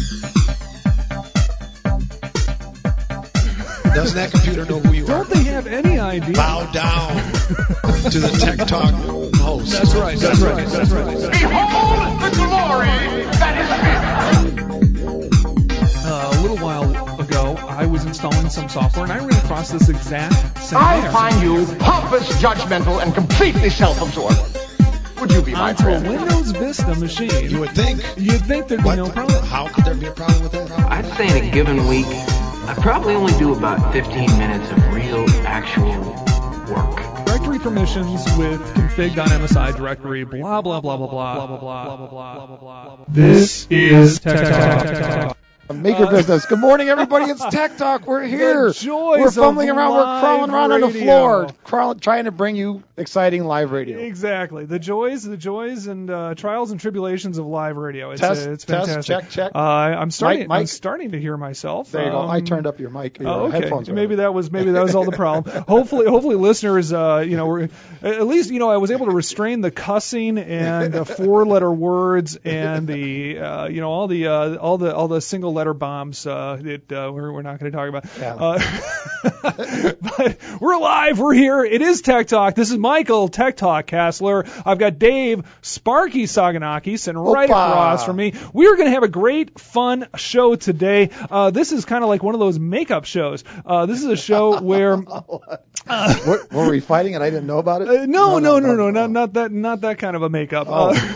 Doesn't that computer know who you are? Don't they have any idea? Bow down to the Tech Talk host. That's right. That's right. That's right. Behold the glory that is me. A little while ago, I was installing some software, and I ran across this exact same I error. find you pompous, judgmental, and completely self-absorbed. Would you be my Onto a friend? Windows Vista machine. You would think. You'd think there'd be no problem. How could there be a problem with that? I'd say in a given week, I probably only do about 15 minutes of real, actual work. Directory permissions with config on MSI directory, blah, blah, blah, blah, blah, blah, blah, blah, blah, blah, blah. This is Tech Talk. Make your business. Good morning, everybody. It's Tech Talk. We're here. The joys We're fumbling of around. We're live crawling around on the radio. floor, trying to bring you exciting live radio. Exactly. The joys and trials and tribulations of live radio. It's Test, fantastic. check. I'm starting. Mike. I'm starting to hear myself. There you go. I turned up your mic. Your Okay. headphones. Maybe that was all the problem. Hopefully, listeners, we're at least, I was able to restrain the cussing and the four-letter words and the, all the single-letter bombs that we're not going to talk about. Yeah. But we're live. We're here. It is Tech Talk. This is Michael Tech Talk Kassler. I've got Dave Sparky Saganaki sitting right across from me. We are going to have a great, fun show today. This is kind of like one of those makeup shows. This is a show where were we fighting and I didn't know about it? No, not that kind of a makeup.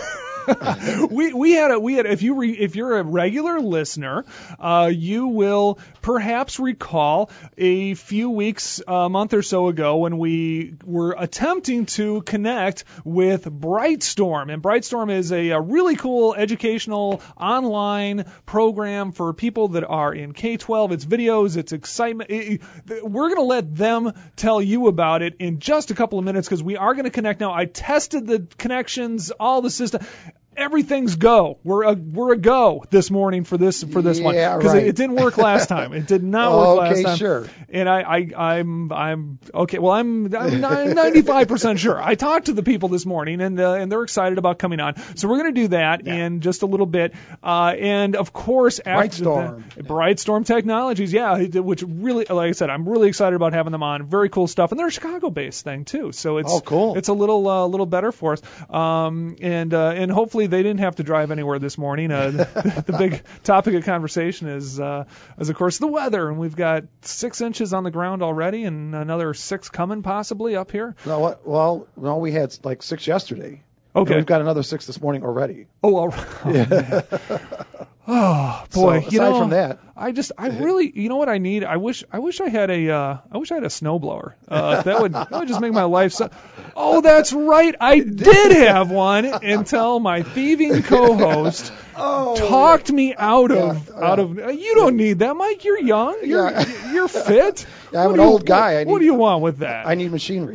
We had if you're a regular listener, you will perhaps recall a few weeks, a month or so ago when we were attempting to connect with Brightstorm. And Brightstorm is a really cool educational online program for people that are in K-12. It's videos, it's excitement. We're going to let them tell you about it in just a couple of minutes because we are going to connect now. I tested the connections, all the system. Everything's go. We're a go this morning for this one because right. it didn't work last time. It did not work last time. Okay, sure. And I'm okay. Well, I'm 95% sure. I talked to the people this morning and they're excited about coming on. So we're going to do that in just a little bit. And of course, after Brightstorm Technologies, which really, like I said, I'm really excited about having them on. Very cool stuff, and they're a Chicago-based thing too. So it's cool. It's a little better for us. And hopefully they didn't have to drive anywhere this morning. The big topic of conversation is of course the weather, and we've got 6 inches on the ground already, and another 6 coming possibly up here. No, we had like 6 yesterday. Okay, and we've got another 6 this morning already. Oh, all right. Yeah. Oh boy! So, aside from that, I really, you know what I need? I wish I had a snowblower. That would just make my life so. Oh, that's right. I did have one until my thieving co-host talked me out of. You don't need that, Mike. You're young. You're fit. Yeah, I'm an old guy. What do you want with that? I need machinery.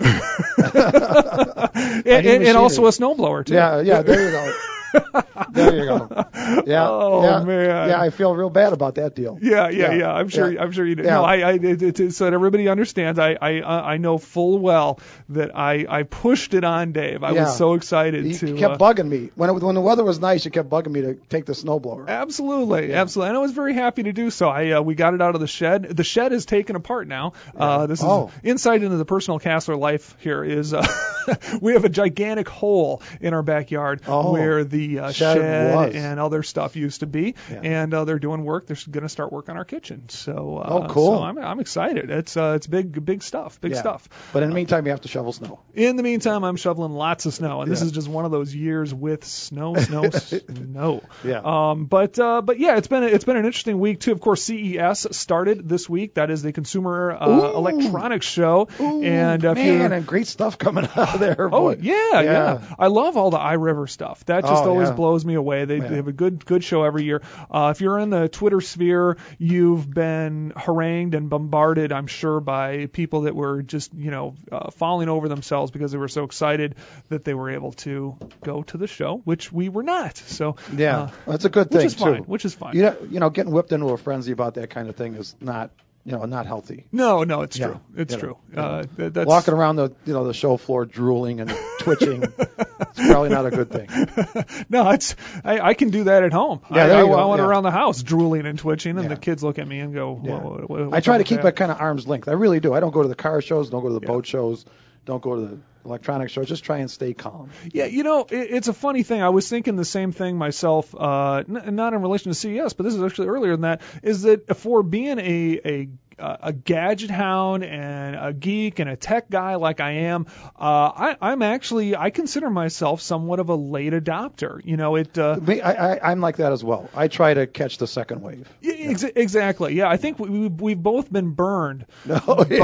and also a snowblower too. Yeah. There you go. There you go. Yeah. Oh man. Yeah, I feel real bad about that deal. Yeah. I'm sure you do. Yeah. No, so that everybody understands, I know full well that I pushed it on Dave. I was so excited to. He kept bugging me when the weather was nice. He kept bugging me to take the snowblower. Absolutely. And I was very happy to do so. We got it out of the shed. The shed is taken apart now. This is insight into the personal Kassler life. Here is we have a gigantic hole in our backyard where the shed and other stuff used to be, and they're doing work. They're going to start work on our kitchen. So, cool. So I'm excited. It's big stuff. Stuff. But in the meantime, you have to shovel snow. In the meantime, I'm shoveling lots of snow, and this is just one of those years with snow. Yeah. But yeah, it's been an interesting week too. Of course, CES started this week. That is the Consumer Electronics Show, and great stuff coming out of there. Oh yeah. I love all the iRiver stuff. That just always blows me away. They have a good show every year. If you're in the Twitter sphere, you've been harangued and bombarded, I'm sure, by people that were just falling over themselves because they were so excited that they were able to go to the show, which we were not. So that's a good thing which is fine. You know, getting whipped into a frenzy about that kind of thing is not not healthy. No, it's Yeah, true. It's you know, true. you know. That's Walking around the show floor drooling and twitching, it's probably not a good thing. No, I can do that at home. Yeah, there I you go, went yeah. around the house drooling and twitching, and Yeah. the kids look at me and go, Yeah. what I try to keep that? it kind of arm's length. I really do. I don't go to the car shows, don't go to the boat shows, don't go to the electronic shows. Just try and stay calm. Yeah, it's a funny thing. I was thinking the same thing myself, not in relation to CES, but this is actually earlier than that, is that for being a gadget hound and a geek and a tech guy like I am, I consider myself somewhat of a late adopter. I'm like that as well. I try to catch the second wave. Exactly. Yeah, I think we've both been burned by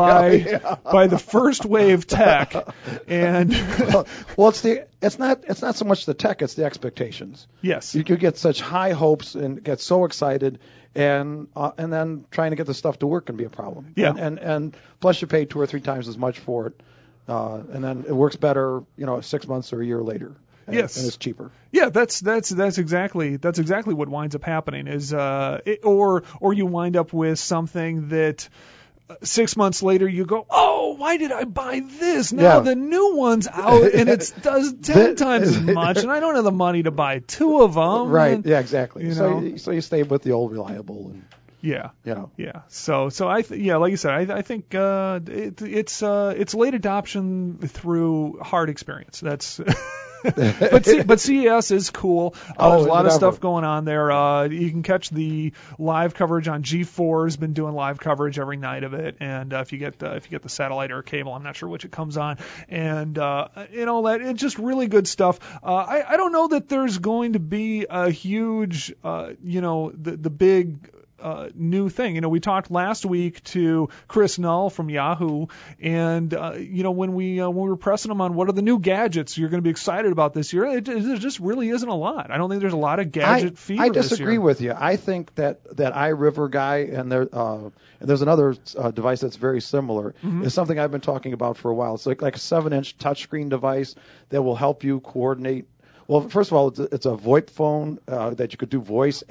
the first wave tech, and well, it's not so much the tech, it's the expectations. Yes. You get such high hopes and get so excited, and then trying to get the stuff to work can be a problem. Yeah. And plus you pay 2 or 3 times as much for it, and then it works better, 6 months or a year later. Yes. And it's cheaper. Yeah, that's exactly what winds up happening is or you wind up with something that 6 months later you go, oh, why did I buy this? Now the new one's out and it does 10 times as much, and I don't have the money to buy 2 of them. Right. And, yeah. Exactly. So you stay with the old reliable and. Yeah. Yeah. So like you said, I think it's late adoption through hard experience. That's. but CES is cool. There's a lot of stuff going on there. You can catch the live coverage on G4. Has been doing live coverage every night of it, and if you get the satellite or cable, I'm not sure which it comes on, and that it's just really good stuff. I don't know that there's going to be a huge the big new thing. We talked last week to Chris Null from Yahoo, and when we were pressing him on what are the new gadgets you're going to be excited about this year, there just really isn't a lot. I don't think there's a lot of gadget fever. I this disagree year. with you. I think that iRiver guy and there's another device that's very similar. Is something I've been talking about for a while. It's like a 7-inch touchscreen device that will help you coordinate. Well, first of all, it's a VoIP phone that you could do voice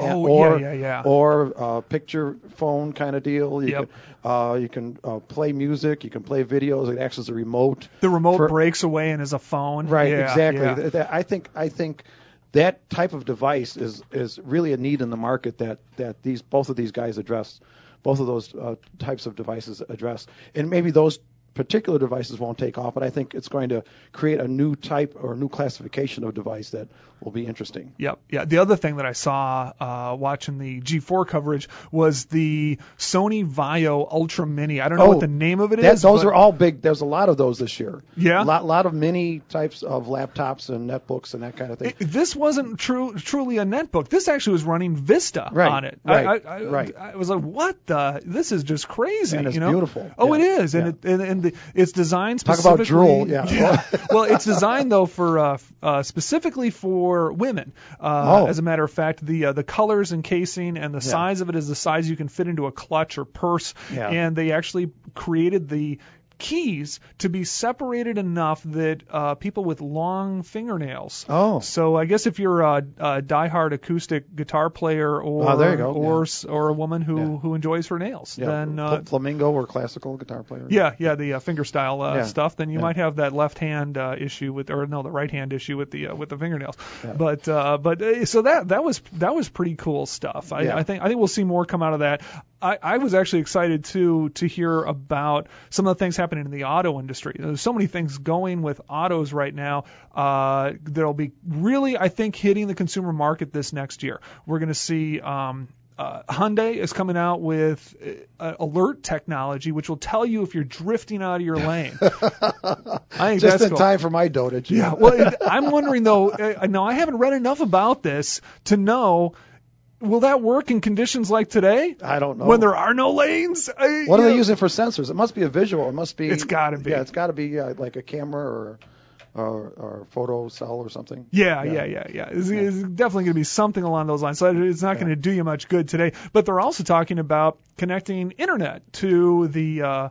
or picture phone kind of deal. You can play music. You can play videos. It acts as a remote. The remote breaks away and is a phone. Right. Yeah, exactly. Yeah. I think that type of device is really a need in the market that both of these guys address. Both of those types of devices address, and maybe those particular devices won't take off, but I think it's going to create a new type or a new classification of device that will be interesting. Yep. Yeah. The other thing that I saw watching the G4 coverage was the Sony Vaio Ultra Mini. I don't know what the name of it is. Those are all big. There's a lot of those this year. Yeah. A lot of mini types of laptops and netbooks and that kind of thing. This wasn't truly a netbook. This actually was running Vista on it. Right. I was like, what the? This is just crazy. And it's beautiful. Oh, it is. And it's designed specifically. Talk about drool. Yeah. Well, it's designed though for specifically for women. As a matter of fact, the colors and casing and the size of it is the size you can fit into a clutch or purse. Yeah. And they actually created the keys to be separated enough that people with long fingernails. Oh. So I guess if you're a diehard acoustic guitar player or there you go. or a woman who enjoys her nails, then flamingo or classical guitar player. the finger style stuff, then you might have that left hand issue the right hand issue with the fingernails. Yeah. But so that was pretty cool stuff. I think we'll see more come out of that. I was actually excited to hear about some of the things happening in the auto industry. There's so many things going with autos right now that'll be really, I think, hitting the consumer market this next year. We're going to see Hyundai is coming out with alert technology, which will tell you if you're drifting out of your lane. I think just that's in cool. time for my dotage. Yeah. Well, I'm wondering though. No, I haven't read enough about this to know. Will that work in conditions like today? I don't know. When there are no lanes? What are they using for sensors? It must be a visual. It must be. It's got to be. Yeah, it's got to be like a camera or photo cell or something. Yeah. It's definitely going to be something along those lines. So it's not going to do you much good today. But they're also talking about connecting internet to the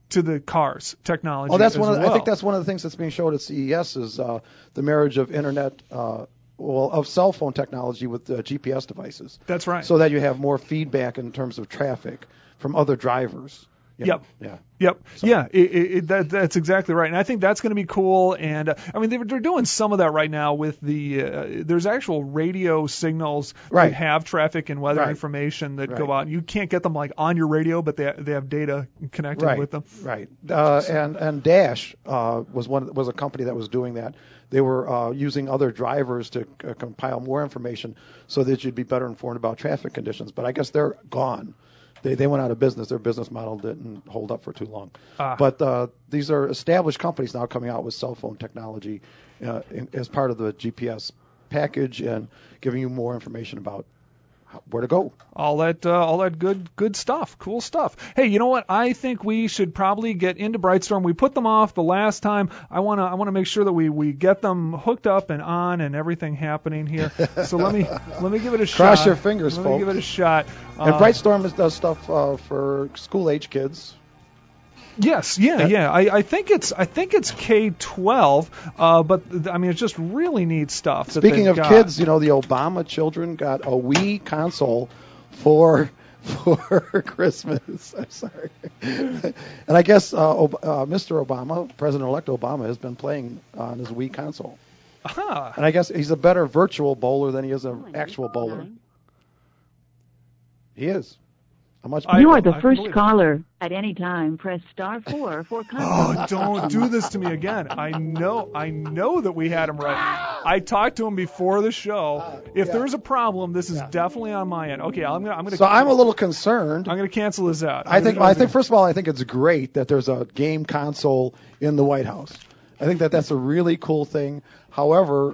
cars technology. Oh, I think that's one of the things that's being showed at CES is the marriage of internet of cell phone technology with GPS devices. That's right. So that you have more feedback in terms of traffic from other drivers. You know? Yep. Yeah. Yep. So. Yeah. That's exactly right. And I think that's going to be cool. And I mean, they're doing some of that right now with the there's actual radio signals Right. that have traffic and weather Right. information that Right. go out. You can't get them like on your radio, but they have data connected Right. with them. Right. And Dash was a company that was doing that. They were using other drivers to compile more information so that you'd be better informed about traffic conditions. But I guess they're gone. They went out of business. Their business model didn't hold up for too long. But these are established companies now coming out with cell phone technology as part of the GPS package and giving you more information about where to go. All that good stuff, cool stuff. Hey, you know what? I think we should probably get into Brightstorm. We put them off the last time. I wanna make sure that we get them hooked up and on and everything happening here. So let me give it a shot. Cross your fingers, Let folks. me give it a shot. And Brightstorm does stuff for school-age kids. Yes, yeah. I think it's K-12, but I mean it's just really neat stuff. that Speaking they've of got. kids, the Obama children got a Wii console for Christmas. I'm sorry. And I guess Mr. Obama, President-elect Obama, has been playing on his Wii console. Aha. And I guess he's a better virtual bowler than he is an actual bowler. He is. How much? You are the I first believe it. caller. At any time, press *4 for Oh, conference. don't do this to me again. I know that we had him right. I talked to him before the show. If there's a problem, this is definitely on my end. Okay, I'm gonna. So I'm a little concerned. I'm gonna cancel this out. I think first of all, I think it's great that there's a game console in the White House. I think that's a really cool thing. However,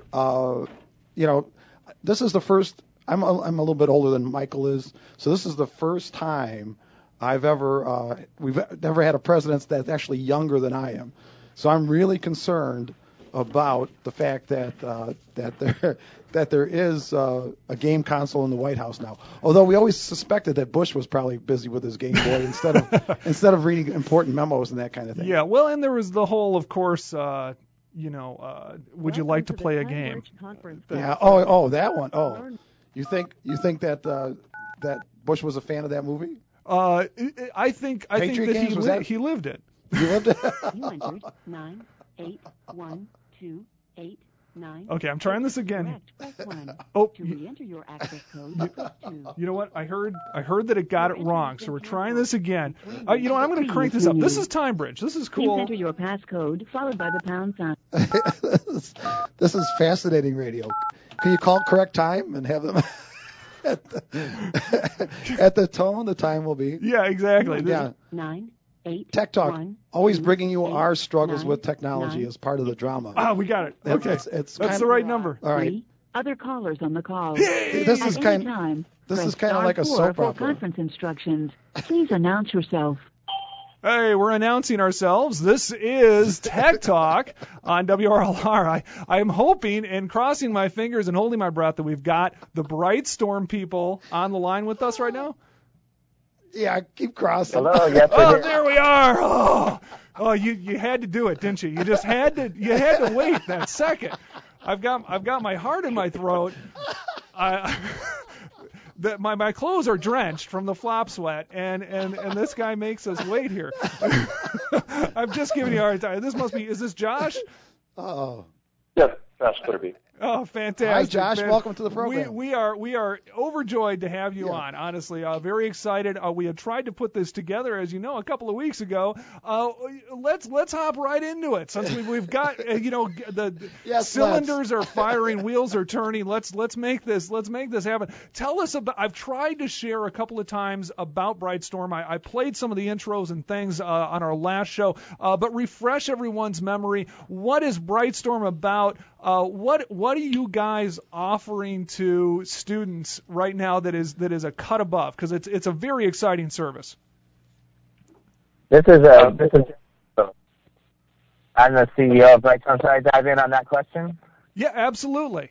this is the first. I'm a little bit older than Michael is, so this is the first time we've never had a president that's actually younger than I am. So I'm really concerned about the fact that there is a game console in the White House now. Although we always suspected that Bush was probably busy with his Game Boy instead of reading important memos and that kind of thing. Yeah, well, and there was the whole, of course, would you like to play a game? Yeah. Oh, that one. Oh, you think that that Bush was a fan of that movie? I think Patriot that Games, he lived it. You lived it. You entered 9812889. Okay, I'm trying this again. Correct. Press 1. Oh, To re-enter your access code, press 2. You know what? I heard that it got it wrong, so we're trying this again. I'm going to crank this up. This is Time Bridge. This is Please cool. enter your passcode followed by the pound sign. This is fascinating radio. Can you call correct time and have them at the tone? The time will be. Yeah, exactly. Yeah. 9, 8, Tech Talk, 1, always 2, bringing you 8, our struggles 9, with technology 9, as part of the drama. Ah, we got it. Okay, It's that's kind the right number. All right. 3. Other callers on the call. This At is any kind. time, This press is kind of like a *4 soap for opera. conference instructions. Please announce yourself. Hey, we're announcing ourselves. This is Tech Talk on WRLR. I am hoping and crossing my fingers and holding my breath that we've got the Brightstorm people on the line with us right now. Yeah, keep crossing. Hello, yes, we're Oh, here. there we are. Oh, you had to do it, didn't you? You just had to wait that second. I've got my heart in my throat. My clothes are drenched from the flop sweat, and this guy makes us wait here. I'm just giving you a hard time. Is this Josh? Oh. Yes, Josh Clitterby. Oh, fantastic! Hi, Josh. man. Welcome to the program. We are overjoyed to have you on. Honestly, very excited. We had tried to put this together, as you know, a couple of weeks ago. Let's hop right into it. Since we've got the Yes, cylinders are firing, wheels are turning. Let's make this happen. Tell us about. I've tried to share a couple of times about Brightstorm. I played some of the intros and things on our last show, but refresh everyone's memory. What is Brightstorm about? What are you guys offering to students right now that is a cut above? Because it's a very exciting service. I'm the CEO of Brightstorm. Should I dive in on that question? Yeah, absolutely.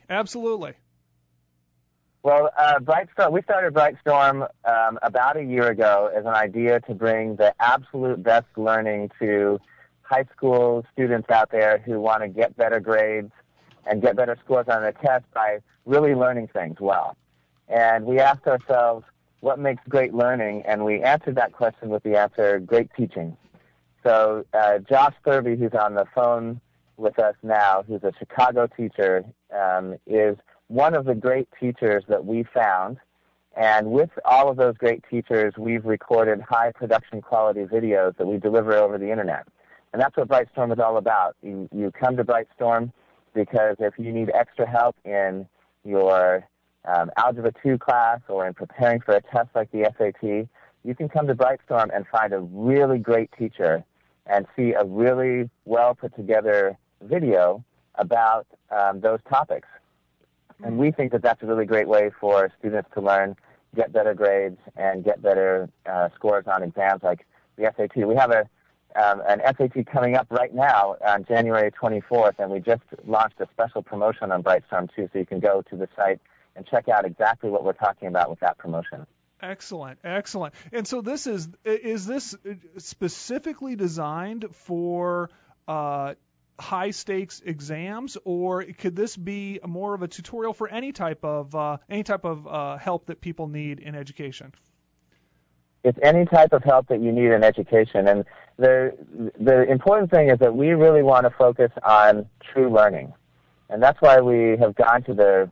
Well, we started Brightstorm about a year ago as an idea to bring the absolute best learning to high school students out there who want to get better grades and get better scores on their test by really learning things well. And we asked ourselves, what makes great learning? And we answered that question with the answer, great teaching. So Josh Thurvey, who's on the phone with us now, who's a Chicago teacher, is one of the great teachers that we found. And with all of those great teachers, we've recorded high production quality videos that we deliver over the internet. And that's what Brightstorm is all about. You come to Brightstorm because if you need extra help in your Algebra 2 class or in preparing for a test like the SAT, you can come to Brightstorm and find a really great teacher and see a really well put together video about those topics. And we think that that's a really great way for students to learn, get better grades, and get better scores on exams like the SAT. We have an SAT coming up right now on January 24th, and we just launched a special promotion on Brightstorm too, so you can go to the site and check out exactly what we're talking about with that promotion. Excellent, excellent. And so this is this specifically designed for high stakes exams, or could this be more of a tutorial for any type of help that people need in education? It's any type of help that you need in education, and the important thing is that we really want to focus on true learning, and that's why we have gone to the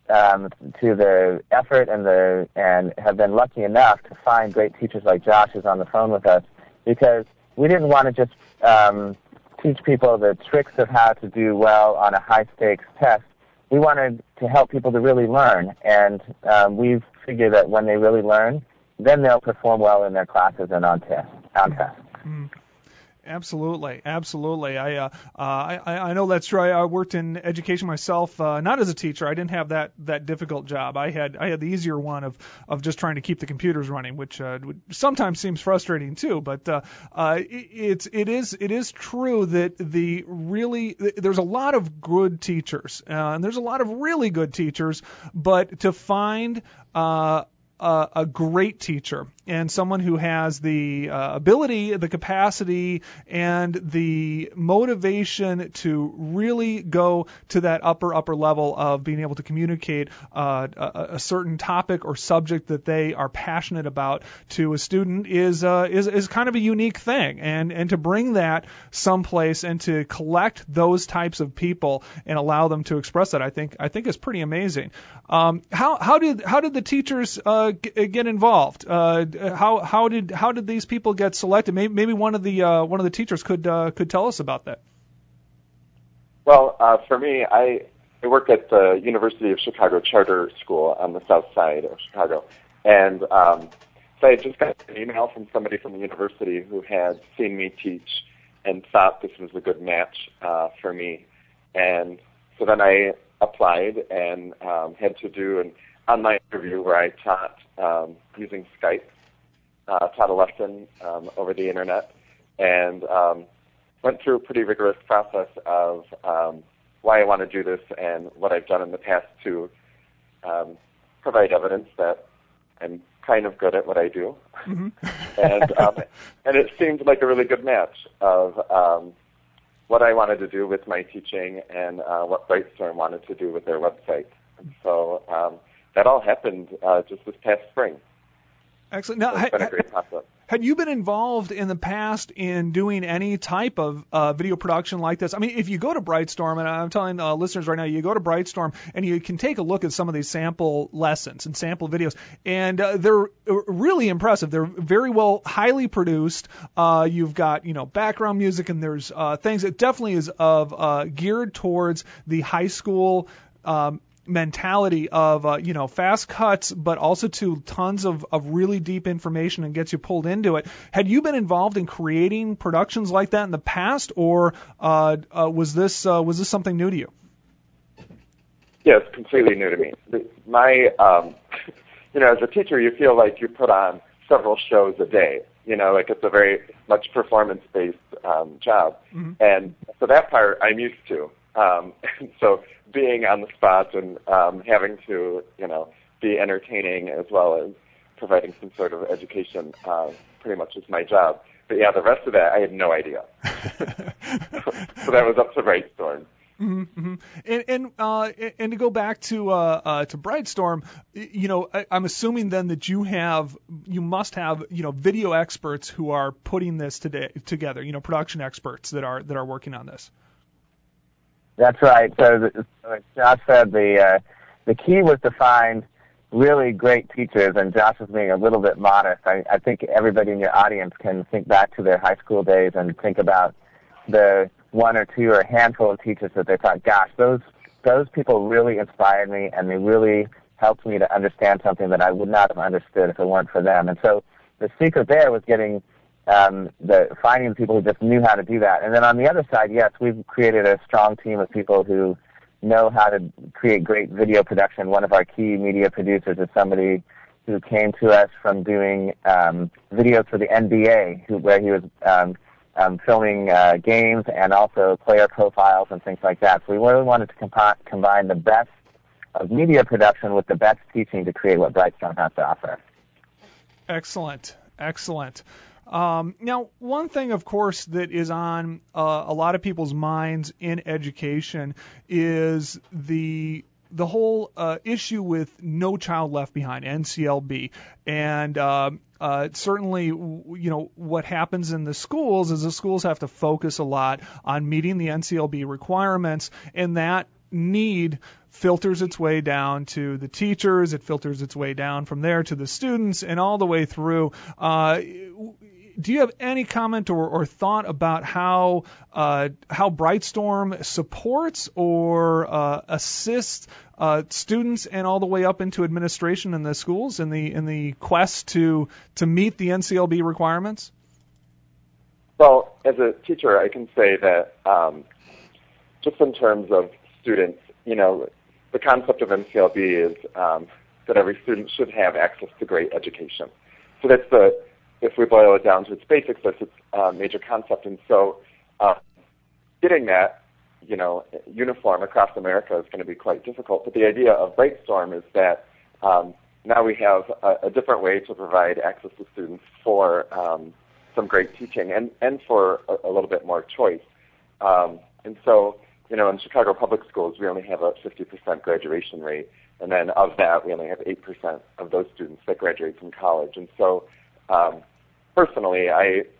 effort and have been lucky enough to find great teachers like Josh, who's on the phone with us, because we didn't want to just teach people the tricks of how to do well on a high-stakes test. We wanted to help people to really learn, and we've figured that when they really learn, then they'll perform well in their classes and on tests. Absolutely, absolutely. I know that's right. I worked in education myself, not as a teacher. I didn't have that difficult job. I had the easier one of just trying to keep the computers running, which sometimes seems frustrating too. But it is true that there's a lot of good teachers, and there's a lot of really good teachers, but to find a great teacher and someone who has the ability, the capacity, and the motivation to really go to that upper level of being able to communicate a certain topic or subject that they are passionate about to a student is kind of a unique thing. And to bring that someplace and to collect those types of people and allow them to express that, I think is pretty amazing. How did the teachers get involved? How did these people get selected? Maybe one of the teachers could tell us about that. Well, for me, I work at the University of Chicago Charter School on the south side of Chicago, and so I just got an email from somebody from the university who had seen me teach and thought this was a good match for me, and so then I applied and had to do an online interview where I taught using Skype. Taught a lesson over the internet, and went through a pretty rigorous process of why I want to do this and what I've done in the past to provide evidence that I'm kind of good at what I do. Mm-hmm. And it seemed like a really good match of what I wanted to do with my teaching and what Brightstorm wanted to do with their website. And so that all happened just this past spring. Excellent. Now, it's been a great process. Had you been involved in the past in doing any type of video production like this? I mean, if you go to Brightstorm, and I'm telling listeners right now, you go to Brightstorm and you can take a look at some of these sample lessons and sample videos, and they're really impressive. They're very well, highly produced. You've got, background music, and there's things that definitely is geared towards the high school mentality of fast cuts, but also to tons of really deep information and gets you pulled into it. Had you been involved in creating productions like that in the past, or was this something new to you? Yeah, it's completely new to me. My as a teacher, you feel like you put on several shows a day. Like it's a very much performance-based job, mm-hmm. And so that part I'm used to. So being on the spot and having to, be entertaining as well as providing some sort of education pretty much is my job. But yeah, the rest of that I had no idea. So that was up to Brightstorm. Mm-hmm. And to go back to Brightstorm, I'm assuming then that you must have video experts who are putting this together, production experts that are working on this. That's right. So like Josh said, the key was to find really great teachers, and Josh was being a little bit modest. I think everybody in your audience can think back to their high school days and think about the one or two or a handful of teachers that they thought, gosh, those people really inspired me, and they really helped me to understand something that I would not have understood if it weren't for them. And so the secret there was finding the people who just knew how to do that. And then on the other side, yes, we've created a strong team of people who know how to create great video production. One of our key media producers is somebody who came to us from doing videos for the NBA, where he was filming games and also player profiles and things like that. So we really wanted to combine the best of media production with the best teaching to create what Brightstorm has to offer. Excellent. Now, one thing, of course, that is on a lot of people's minds in education is the whole issue with No Child Left Behind, NCLB, and certainly, what happens in the schools is the schools have to focus a lot on meeting the NCLB requirements, and that need filters its way down to the teachers, it filters its way down from there to the students, and all the way through. Do you have any comment or thought about how Brightstorm supports or assists students and all the way up into administration in the schools in the quest to meet the NCLB requirements? Well, as a teacher, I can say that just in terms of students, the concept of NCLB is that every student should have access to great education. So that's if we boil it down to its basics, that's its major concept. And so getting that, uniform across America is going to be quite difficult. But the idea of Brightstorm is that now we have a different way to provide access to students for some great teaching and for a little bit more choice. And so, in Chicago Public Schools, we only have a 50% graduation rate. And then of that, we only have 8% of those students that graduate from college. And so, personally,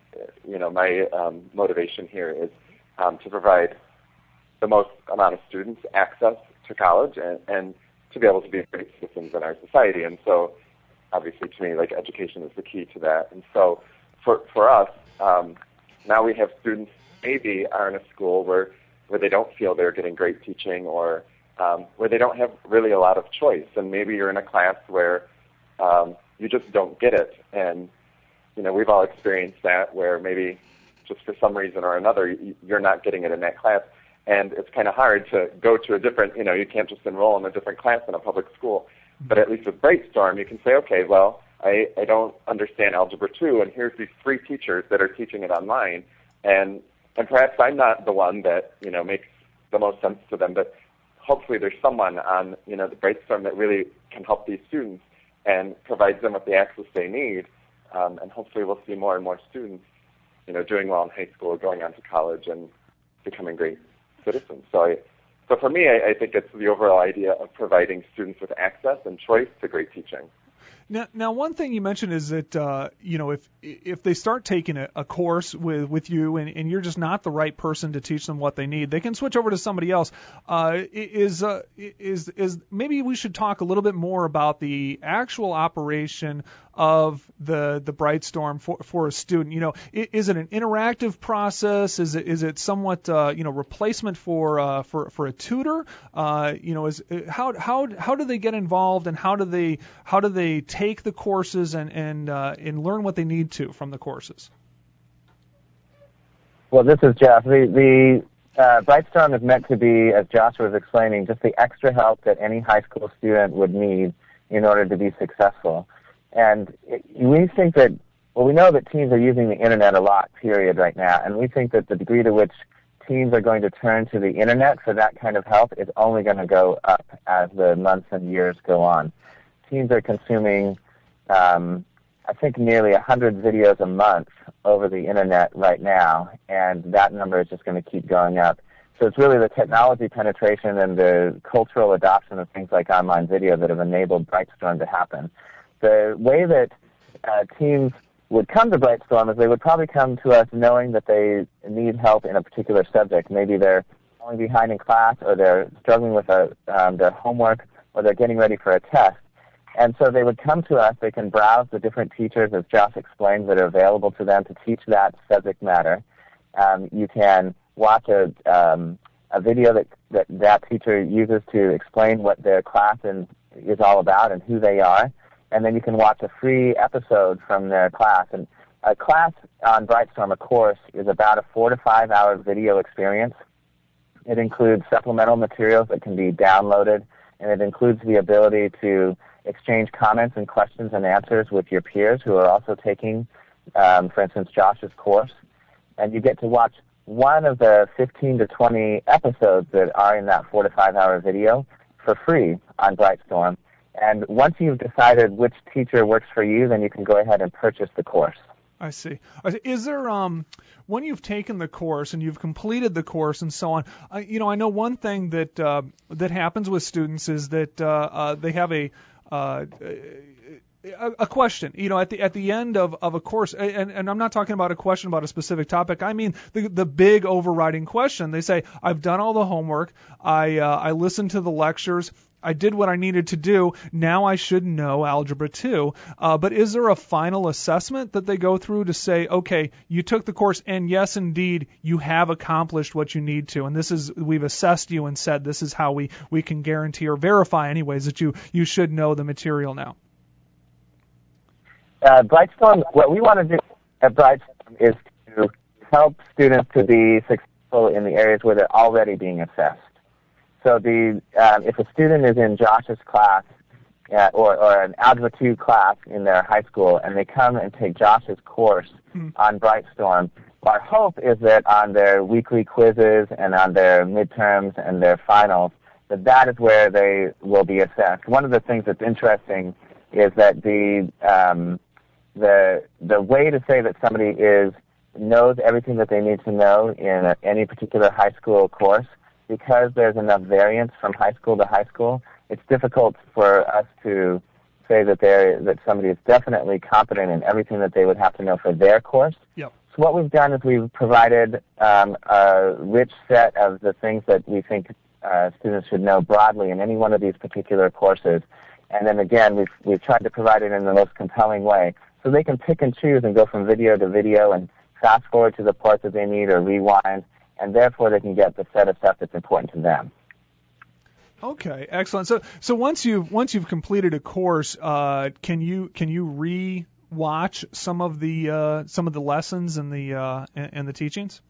my motivation here is to provide the most amount of students access to college and to be able to be great citizens in our society. And so, obviously, to me, education is the key to that. And so, for us, now we have students maybe are in a school where they don't feel they're getting great teaching, or where they don't have really a lot of choice. And maybe you're in a class where you just don't get it. And we've all experienced that, where maybe just for some reason or another, you're not getting it in that class. And it's kind of hard to go to a different, you can't just enroll in a different class in a public school. But at least with Brightstorm, you can say, okay, well, I don't understand Algebra 2, and here's these 3 teachers that are teaching it online. And perhaps I'm not the one that, makes the most sense to them, but hopefully there's someone on, the Brightstorm that really can help these students and provides them with the access they need. And hopefully we'll see more and more students, doing well in high school, going on to college, and becoming great citizens. So for me, I think it's the overall idea of providing students with access and choice to great teaching. Now, one thing you mentioned is that if they start taking a course with you and you're just not the right person to teach them what they need, they can switch over to somebody else. Is maybe we should talk a little bit more about the actual operation of the Brightstorm for a student. Is it an interactive process? Is it somewhat replacement for a tutor? How do they get involved, and how do they take the courses and learn what they need to from the courses? Well, this is Jeff. The Brightstorm is meant to be, as Josh was explaining, just the extra help that any high school student would need in order to be successful. And we think that, we know that teens are using the internet a lot, period, right now, and we think that the degree to which teens are going to turn to the internet for that kind of help is only going to go up as the months and years go on. Teens are consuming, I think, nearly 100 videos a month over the internet right now, and that number is just going to keep going up. So it's really the technology penetration and the cultural adoption of things like online video that have enabled Brightstorm to happen. The way that teams would come to Brightstorm is they would probably come to us knowing that they need help in a particular subject. Maybe they're falling behind in class, or they're struggling with their homework, or they're getting ready for a test. And so they would come to us. They can browse the different teachers, as Josh explained, that are available to them to teach that subject matter. You can watch a video that teacher uses to explain what their class is all about and who they are. And then you can watch a free episode from their class. And a class on Brightstorm, a course, is about a 4 to 5 hour video experience. It includes supplemental materials that can be downloaded, and it includes the ability to exchange comments and questions and answers with your peers who are also taking, for instance, Josh's course. And you get to watch one of the 15 to 20 episodes that are in that 4 to 5 hour video for free on Brightstorm. And once you've decided which teacher works for you, then you can go ahead and purchase the course. I see. Is there, when you've taken the course and you've completed the course and so on, I know one thing that that happens with students is that they have a question, at the end of a course, and I'm not talking about a question about a specific topic. I mean the big overriding question. They say, I've done all the homework, I listened to the lectures, I did what I needed to do, now I should know Algebra 2. But is there a final assessment that they go through to say, okay, you took the course, and yes, indeed, you have accomplished what you need to, and we've assessed you and said this is how we can guarantee or verify anyways that you should know the material now? Brightstorm, what we want to do at Brightstorm is to help students to be successful in the areas where they're already being assessed. So if a student is in Josh's class or an Algebra 2 class in their high school, and they come and take Josh's course on Brightstorm, our hope is that on their weekly quizzes and on their midterms and their finals, that is where they will be assessed. One of the things that's interesting is that the way to say that somebody knows everything that they need to know in any particular high school course, because there's enough variance from high school to high school, it's difficult for us to say that somebody is definitely competent in everything that they would have to know for their course. Yep. So what we've done is we've provided a rich set of the things that we think students should know broadly in any one of these particular courses. And then again, we've tried to provide it in the most compelling way, so they can pick and choose and go from video to video and fast forward to the parts that they need or rewind, and therefore they can get the set of stuff that's important to them. Okay, excellent. So once you've completed a course, can you re-watch some of the lessons and the teachings?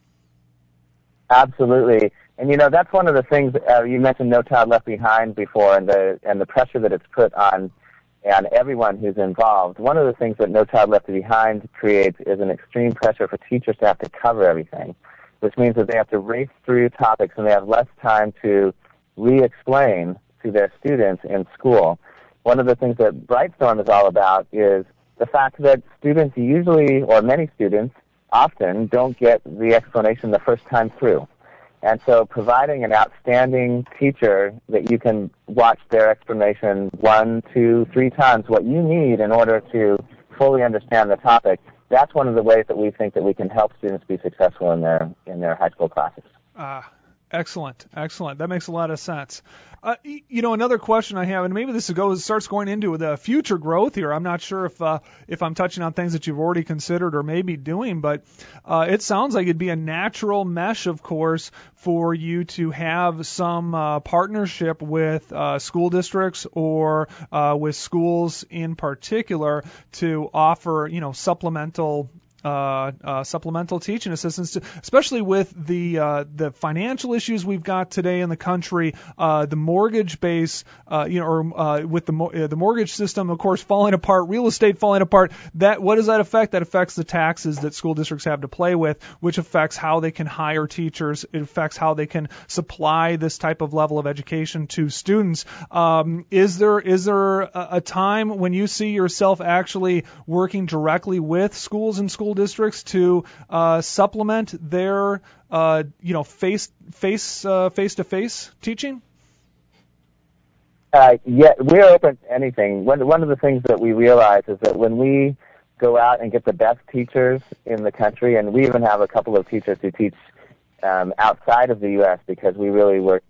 Absolutely. And that's one of the things you mentioned, No Child Left Behind before, and the pressure that it's put on everyone who's involved. One of the things that No Child Left Behind creates is an extreme pressure for teachers to have to cover everything, which means that they have to race through topics and they have less time to re-explain to their students in school. One of the things that Brightstorm is all about is the fact that students usually, or many students, often don't get the explanation the first time through. And so providing an outstanding teacher that you can watch their explanation 1, 2, 3 times what you need in order to fully understand the topic, that's one of the ways that we think that we can help students be successful in their high school classes. Excellent. That makes a lot of sense. Another question I have, and maybe this starts going into the future growth here. I'm not sure if I'm touching on things that you've already considered or maybe doing, but it sounds like it'd be a natural mesh, of course, for you to have some partnership with school districts or with schools in particular to offer, supplemental teaching assistance, especially with the financial issues we've got today in the country, the mortgage base, with the mortgage system, of course, falling apart, real estate falling apart. What does that affect? That affects the taxes that school districts have to play with, which affects how they can hire teachers. It affects how they can supply this type of level of education to students. Is there a time when you see yourself actually working directly with schools and school school districts to supplement their face-to-face teaching? Yeah, we're open to anything. One of the things that we realize is that when we go out and get the best teachers in the country, and we even have a couple of teachers who teach outside of the U.S. because we really were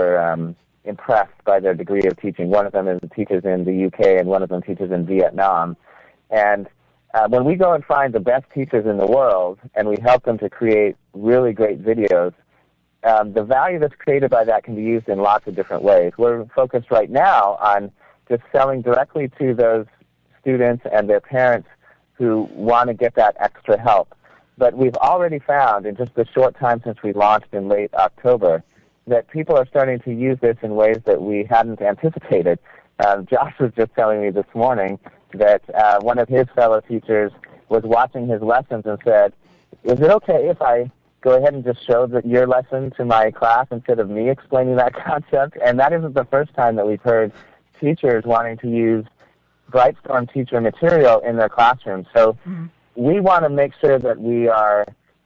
impressed by their degree of teaching. One of them is teachers in the UK, and one of them teaches in Vietnam. And when we go and find the best teachers in the world, and we help them to create really great videos, the value that's created by that can be used in lots of different ways. We're focused right now on just selling directly to those students and their parents who want to get that extra help. But we've already found in just the short time since we launched in late October that people are starting to use this in ways that we hadn't anticipated. Josh was just telling me this morning that one of his fellow teachers was watching his lessons and said, "Is it okay if I go ahead and just show your lesson to my class instead of me explaining that concept?" And that isn't the first time that we've heard teachers wanting to use Brightstorm teacher material in their classrooms. So we want to make sure that we are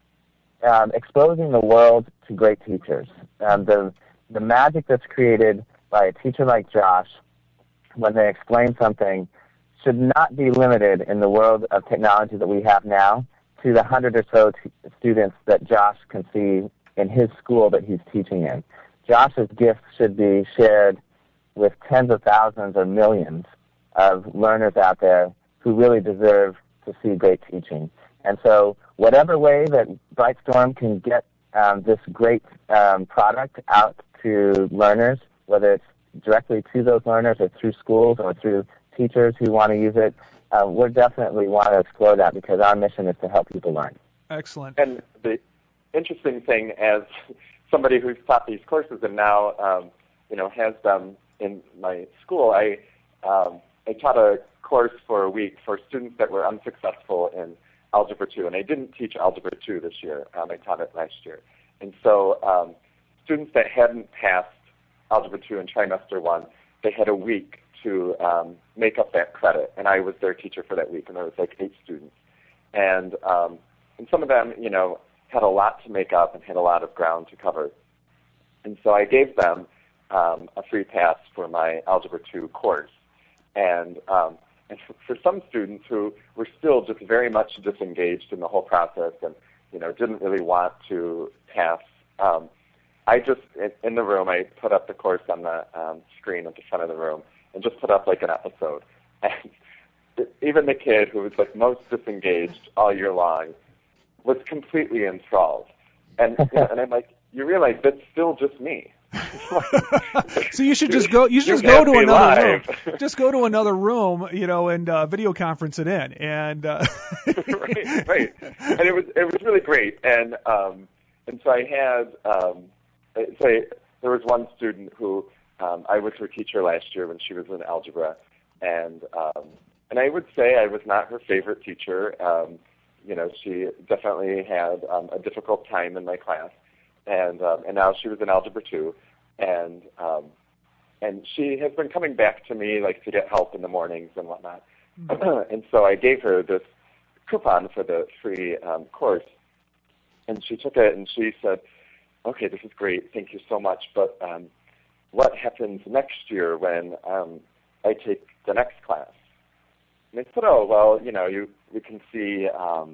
exposing the world to great teachers. The magic that's created by a teacher like Josh when they explain something should not be limited in the world of technology that we have now to the 100 or so students that Josh can see in his school that he's teaching in. Josh's gifts should be shared with tens of thousands or millions of learners out there who really deserve to see great teaching. And so whatever way that Brightstorm can get this great product out to learners, whether it's directly to those learners or through schools or through teachers who want to use it, we definitely want to explore that because our mission is to help people learn. Excellent. And the interesting thing, as somebody who's taught these courses and now has them in my school, I taught a course for a week for students that were unsuccessful in Algebra 2, and I didn't teach Algebra 2 this year. I taught it last year. And so students that hadn't passed Algebra 2 in trimester 1, they had a week to make up that credit, and I was their teacher for that week, and there was like 8 students. And some of them, had a lot to make up and had a lot of ground to cover. And so I gave them a free pass for my Algebra 2 course. And for some students who were still just very much disengaged in the whole process and, didn't really want to pass, I just, in the room, I put up the course on the screen at the front of the room and just put up like an episode. And even the kid who was like most disengaged all year long was completely enthralled. And, and I'm like, you realize that's still just me. So you should just go. You should just go to another room. Just go to another room, and video conference it in. And right. And it was really great. And so I had there was one student who I was her teacher last year when she was in algebra, and I would say I was not her favorite teacher. She definitely had a difficult time in my class. And now she was in Algebra 2, and she has been coming back to me like to get help in the mornings and whatnot. And so I gave her this coupon for the free course, and she took it and she said, "Okay, this is great, thank you so much, but what happens next year when I take the next class?" And I said, "Oh, well, we can see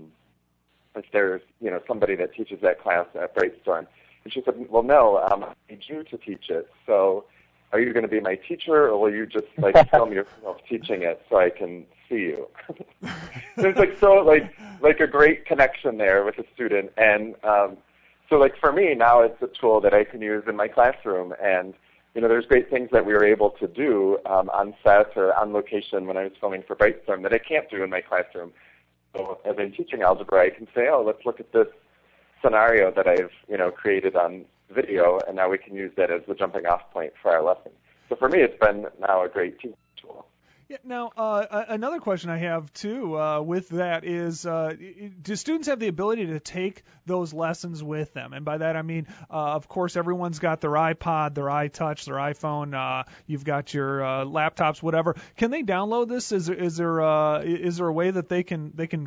if there's somebody that teaches that class at Brightstorm." And she said, "Well, no, I need you to teach it. So are you going to be my teacher, or will you just film yourself teaching it so I can see you?" There's like a great connection there with the student. And so for me, now it's a tool that I can use in my classroom. And, there's great things that we were able to do on set or on location when I was filming for Brightstorm that I can't do in my classroom. So as I'm teaching algebra, I can say, "Oh, let's look at this scenario that I've created on video, and now we can use that as the jumping off point for our lesson." So for me, it's been now a great teaching tool. Yeah. Now, another question I have too with that is, do students have the ability to take those lessons with them? And by that I mean, of course, everyone's got their iPod, their iTouch, their iPhone. You've got your laptops, whatever. Can they download this? Is there a way that they can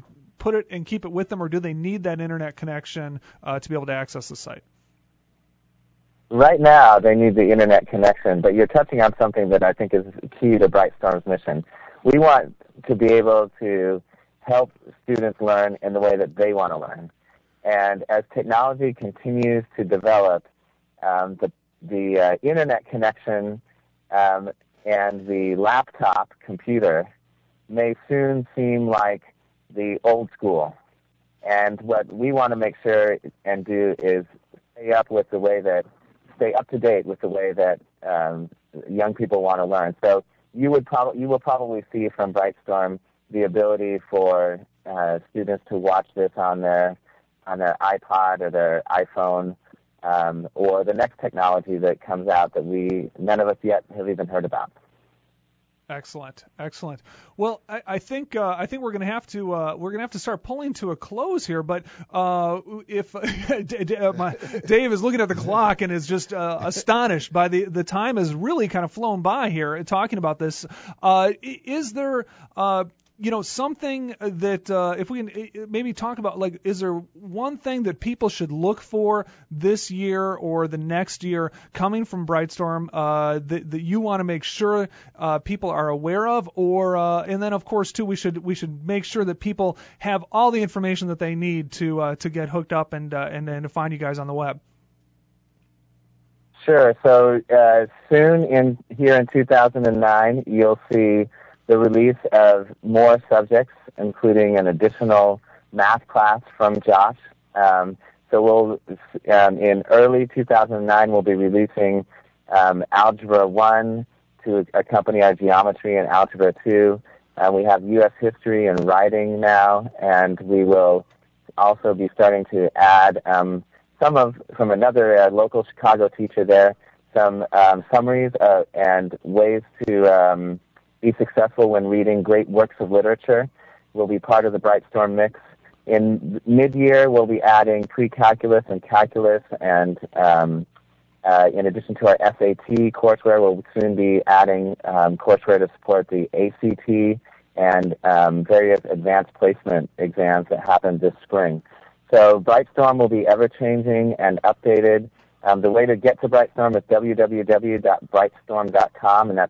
put it and keep it with them, or do they need that internet connection to be able to access the site? Right now, they need the internet connection, but you're touching on something that I think is key to Brightstorm's mission. We want to be able to help students learn in the way that they want to learn. And as technology continues to develop, the internet connection and the laptop computer may soon seem like the old school. And what we want to make sure and do is stay up to date with the way that young people want to learn. So you will probably see from Brightstorm the ability for students to watch this on their iPod or their iPhone, or the next technology that comes out that none of us yet have even heard about. Excellent. Well, I think we're going to have to start pulling to a close here. But if Dave is looking at the clock and is just astonished by the time has really kind of flown by here talking about this. Is there something that if we can maybe talk about, like, is there one thing that people should look for this year or the next year coming from Brightstorm that you want to make sure people are aware of, or and then of course too we should make sure that people have all the information that they need to get hooked up and to find you guys on the web. Sure. So soon here in 2009, you'll see the release of more subjects, including an additional math class from Josh. So we'll, in early 2009, we'll be releasing Algebra 1 to accompany our geometry and Algebra 2. We have U.S. history and writing now, and we will also be starting to add from another local Chicago teacher there, some summaries and ways to be successful when reading great works of literature will be part of the Brightstorm mix. In mid-year, we'll be adding pre-calculus and calculus, and in addition to our SAT courseware, we'll soon be adding courseware to support the ACT and various advanced placement exams that happen this spring. So Brightstorm will be ever-changing and updated. The way to get to Brightstorm is www.brightstorm.com, and that's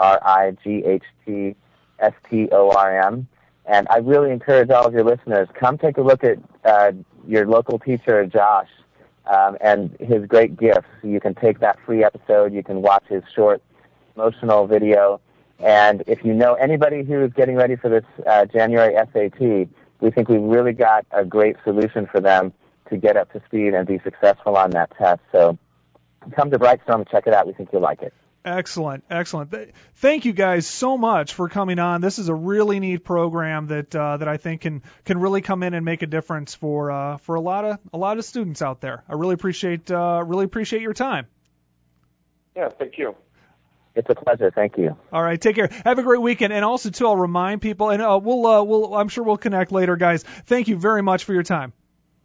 BRIGHTSTORM. And I really encourage all of your listeners, come take a look at your local teacher, Josh, and his great gifts. You can take that free episode. You can watch his short emotional video. And if you know anybody who is getting ready for this January SAT, we think we've really got a great solution for them to get up to speed and be successful on that test. So come to Brightstorm and check it out. We think you'll like it. Excellent. Thank you guys so much for coming on. This is a really neat program that I think can really come in and make a difference for a lot of students out there. I really appreciate your time. Yeah, thank you. It's a pleasure. Thank you. All right, take care. Have a great weekend. And also too, I'll remind people, and I'm sure we'll connect later, guys. Thank you very much for your time.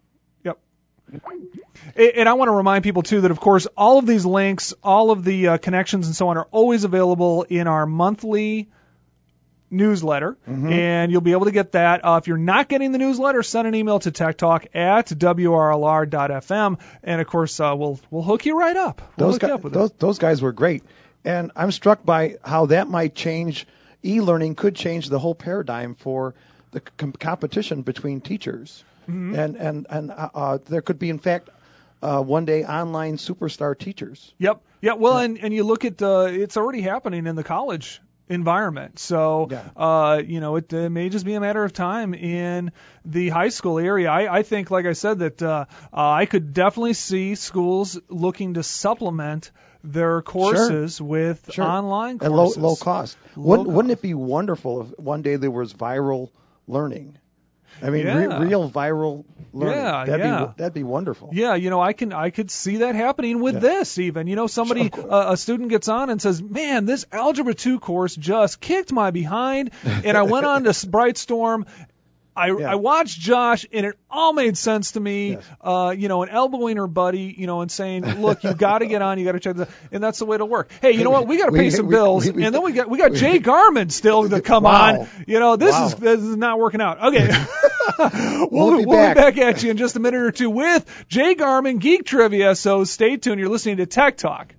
And I want to remind people, too, that, of course, all of these links, all of the connections and so on are always available in our monthly newsletter, and you'll be able to get that. If you're not getting the newsletter, send an email to techtalk@wrlr.fm, and, of course, we'll hook you right up. Those guys were great, and I'm struck by how that might change. E-learning could change the whole paradigm for the competition between teachers. And there could be, in fact, one day online superstar teachers. Yep. Yeah. Well, and you look at it's already happening in the college environment. So, it may just be a matter of time in the high school area. I think, like I said, that I could definitely see schools looking to supplement their courses with online courses. At low cost. Wouldn't it be wonderful if one day there was viral learning? I mean, real viral learning. That'd be wonderful. Yeah, I could see that happening with this even. Somebody, a student gets on and says, man, this Algebra 2 course just kicked my behind, and I went on to Brightstorm. I watched Josh, and it all made sense to me. Yes. And elbowing her buddy, and saying, "Look, you got to get on. You got to check this," and that's the way to work. Hey, you know what? We got to pay some bills, and then we got Jay Garman still to come on. This is not working out. Okay. We'll be back at you in just a minute or two with Jay Garman Geek Trivia, so stay tuned. You're listening to Tech Talk.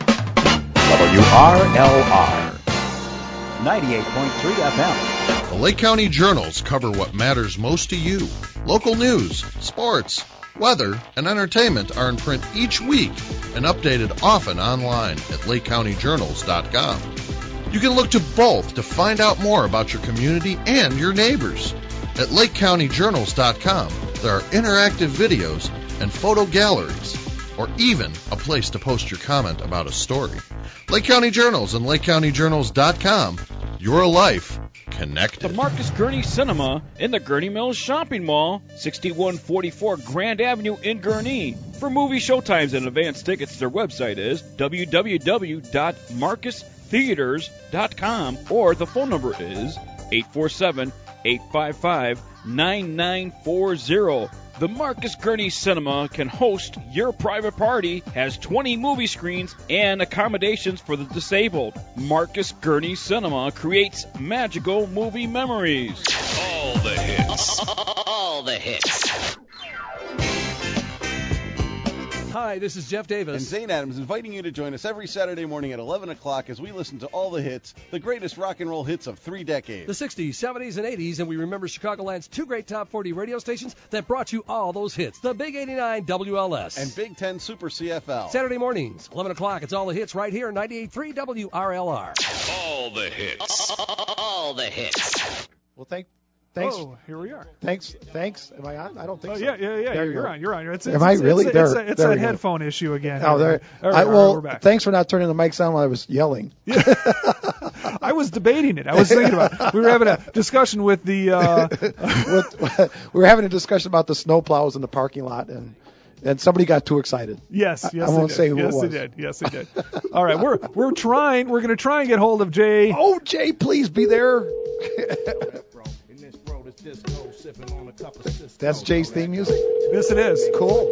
WRLR 98.3 FM. The Lake County Journals cover what matters most to you. Local news, sports, weather, and entertainment are in print each week and updated often online at lakecountyjournals.com. You can look to both to find out more about your community and your neighbors. At lakecountyjournals.com, there are interactive videos and photo galleries, or even a place to post your comment about a story. Lake County Journals and lakecountyjournals.com. Your life connected. The Marcus Gurney Cinema in the Gurney Mills Shopping Mall, 6144 Grand Avenue in Gurnee. For movie showtimes and advance tickets, their website is www.marcustheaters.com, or the phone number is 847-855-9940. The Marcus Gurney Cinema can host your private party, has 20 movie screens, and accommodations for the disabled. Marcus Gurney Cinema creates magical movie memories. All the hits. All the hits. Hi, this is Jeff Davis. And Zane Adams inviting you to join us every Saturday morning at 11 o'clock as we listen to all the hits, the greatest rock and roll hits of 3 decades. The 60s, 70s, and 80s, and we remember Chicagoland's 2 great top 40 radio stations that brought you all those hits. The Big 89 WLS. And Big 10 Super CFL. Saturday mornings, 11 o'clock, it's all the hits right here, 98.3 WRLR. All the hits. All the hits. Well, thanks. Oh, here we are. Thanks. Am I on? I don't think so. Yeah. You're on. Am I really? It's that headphone issue again. Oh, there. We're back. Thanks for not turning the mics on while I was yelling. Yeah. I was debating it. I was thinking about it. We were having a discussion with the. We were having a discussion about the snowplows in the parking lot, and somebody got too excited. Yes, I won't say who it was. Yes, they did. All right, we're trying. We're going to try and get hold of Jay. Oh, Jay, please be there. That's Jay's theme music? Yes, it is. Cool.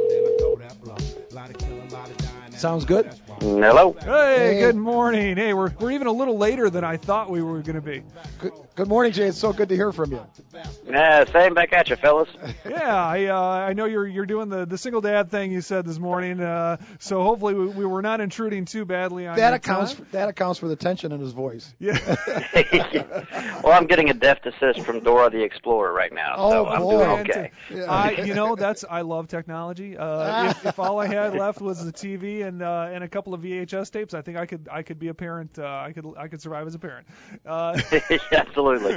Sounds good. Hello. Hey, good morning. Hey, we're even a little later than I thought we were going to be. Good morning, Jay. It's so good to hear from you. Same back at you, fellas. Yeah, I know you're doing the single dad thing you said this morning. So hopefully we were not intruding too badly on that accounts for the tension in his voice. Yeah. Well, I'm getting a deft assist from Dora the Explorer right now, so I'm doing okay. I love technology. If all I had left was the TV and a couple of VHS tapes, I think I could be a parent. I could survive as a parent. Absolutely.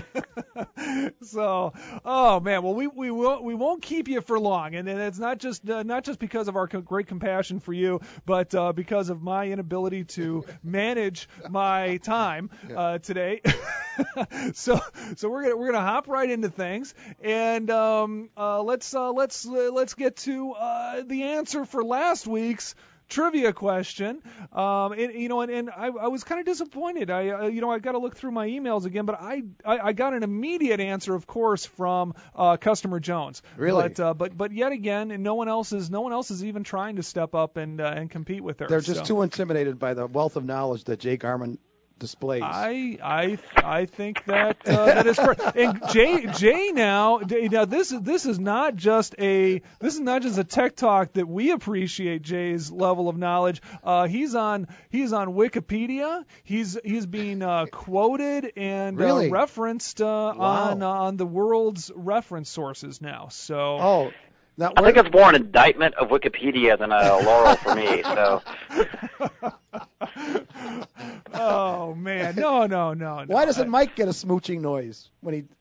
So, oh man, well we won't keep you for long, and it's not just because of our great compassion for you, but because of my inability to manage my time today. So we're gonna hop right into things, and let's get to the answer for last week's trivia question. And I was kind of disappointed. I got to look through my emails again, but I got an immediate answer, of course, from Customer Jones. Really? But yet again, and no one else is even trying to step up and compete with her. They're just too intimidated by the wealth of knowledge that Jay Garman displays. I think that is correct. And Jay now this is not just a tech talk that we appreciate Jay's level of knowledge. He's on Wikipedia. He's being quoted and really? Referenced on the world's reference sources now. So I think it's more an indictment of Wikipedia than a laurel for me. So. Oh man, no. Why doesn't Mike get a smooching noise when he,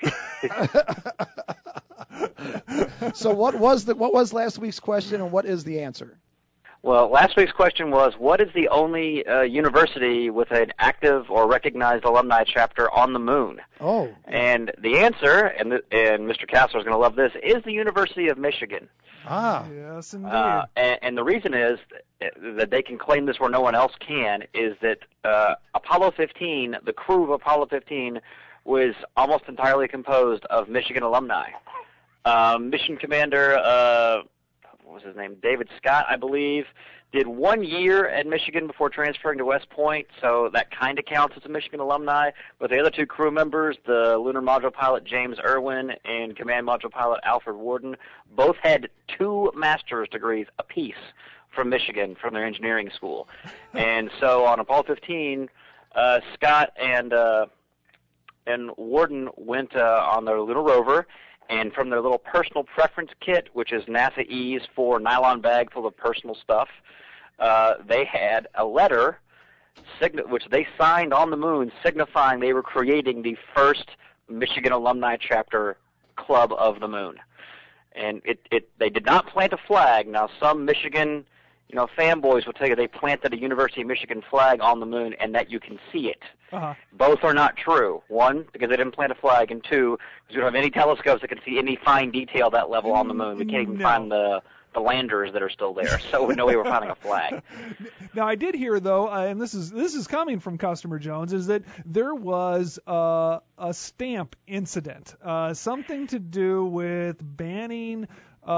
So what was last week's question, and what is the answer? Well, last week's question was, what is the only university with an active or recognized alumni chapter on the moon? Oh. And the answer, and Mr. Castler is going to love this, is the University of Michigan. Ah. Yes, indeed. And the reason is that they can claim this where no one else can is that Apollo 15, the crew of Apollo 15, was almost entirely composed of Michigan alumni. Mission Commander, was his name? David Scott, I believe, did 1 year at Michigan before transferring to West Point, so that kind of counts as a Michigan alumni. But the other 2 crew members, the lunar module pilot James Irwin and command module pilot Alfred Warden, both had 2 master's degrees apiece from Michigan from their engineering school. And so on Apollo 15, Scott and Warden went on their lunar rover, and from their little personal preference kit, which is NASA E's for nylon bag full of personal stuff, they had a letter which they signed on the moon signifying they were creating the first Michigan Alumni Chapter Club of the Moon. And they did not plant a flag. Now, some Michigan fanboys will tell you they planted a University of Michigan flag on the moon and that you can see it. Both are not true. 1, because they didn't plant a flag, and 2, because we don't have any telescopes that can see any fine detail that level on the moon. We can't even find the landers that are still there, so no way we're finding a flag. Now, I did hear, though, and this is coming from Customer Jones, is that there was a stamp incident, something to do with banning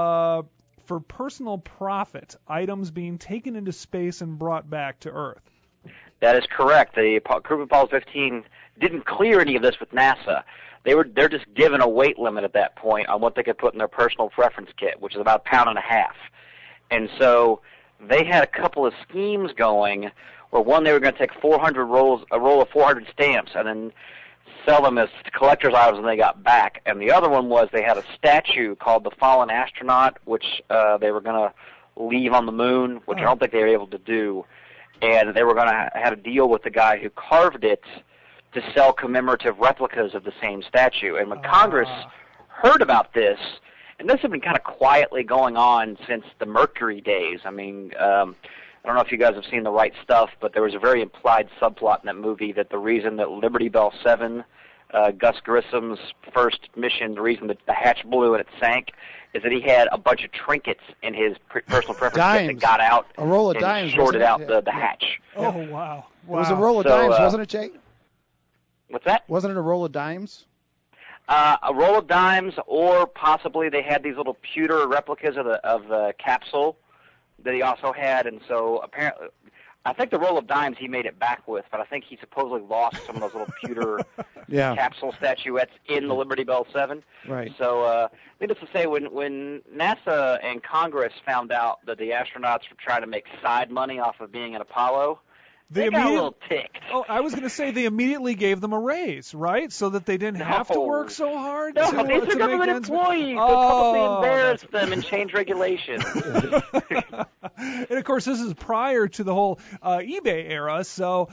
for personal profit items being taken into space and brought back to Earth. That is correct. The crew of Apollo 15 didn't clear any of this with NASA. They're just given a weight limit at that point on what they could put in their personal preference kit, which is about 1.5 pounds. And so they had a couple of schemes going where, one, they were going to take a roll of 400 stamps and then sell them as collector's items when they got back. And the other one was they had a statue called the Fallen Astronaut, which they were going to leave on the moon, which I don't think they were able to do. And they were going to have a deal with the guy who carved it to sell commemorative replicas of the same statue. And when Congress heard about this, and this had been kind of quietly going on since the Mercury days. I mean, I don't know if you guys have seen The Right Stuff, but there was a very implied subplot in that movie that the reason that Liberty Bell 7, Gus Grissom's first mission, the reason that the hatch blew and it sank, is that he had a bunch of trinkets in his personal preference kit that got out a roll of and dimes, shorted out the hatch. Oh, wow. It was a roll of dimes, wasn't it, Jay? What's that? Wasn't it a roll of dimes? A roll of dimes, or possibly they had these little pewter replicas of the capsule that he also had, and so apparently, I think the roll of dimes he made it back with, but I think he supposedly lost some of those little pewter capsule statuettes in the Liberty Bell 7. Right. So, needless to say, when NASA and Congress found out that the astronauts were trying to make side money off of being an Apollo, they got a little ticked. Oh, I was going to say they immediately gave them a raise, right? So that they didn't have to work so hard. No, these are government employees. They'll probably embarrass them and change regulations. And of course, this is prior to the whole eBay era, so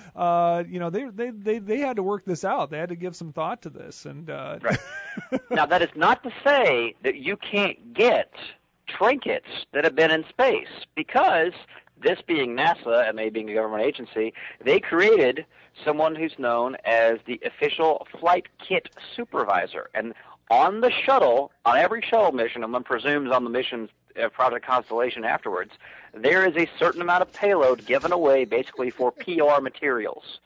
they had to work this out. They had to give some thought to this, and right. Now, that is not to say that you can't get trinkets that have been in space, because this being NASA and they being a government agency, they created someone who's known as the official flight kit supervisor. And on the shuttle, on every shuttle mission, and one presumes on the missions Project Constellation afterwards, there is a certain amount of payload given away basically for PR materials.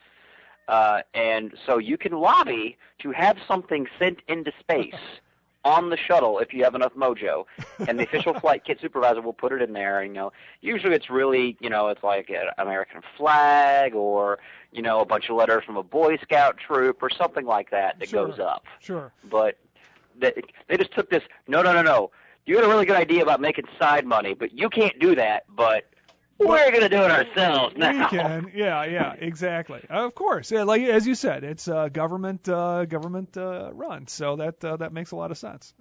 And so you can lobby to have something sent into space on the shuttle if you have enough mojo, and the official flight kit supervisor will put it in there. And, usually it's really, it's like an American flag or, a bunch of letters from a Boy Scout troop or something like that goes up. Sure. But they just took this, no. You had a really good idea about making side money, but you can't do that, but we're going to do it ourselves now. We can, yeah, exactly. Of course, like as you said, it's government run, so that makes a lot of sense.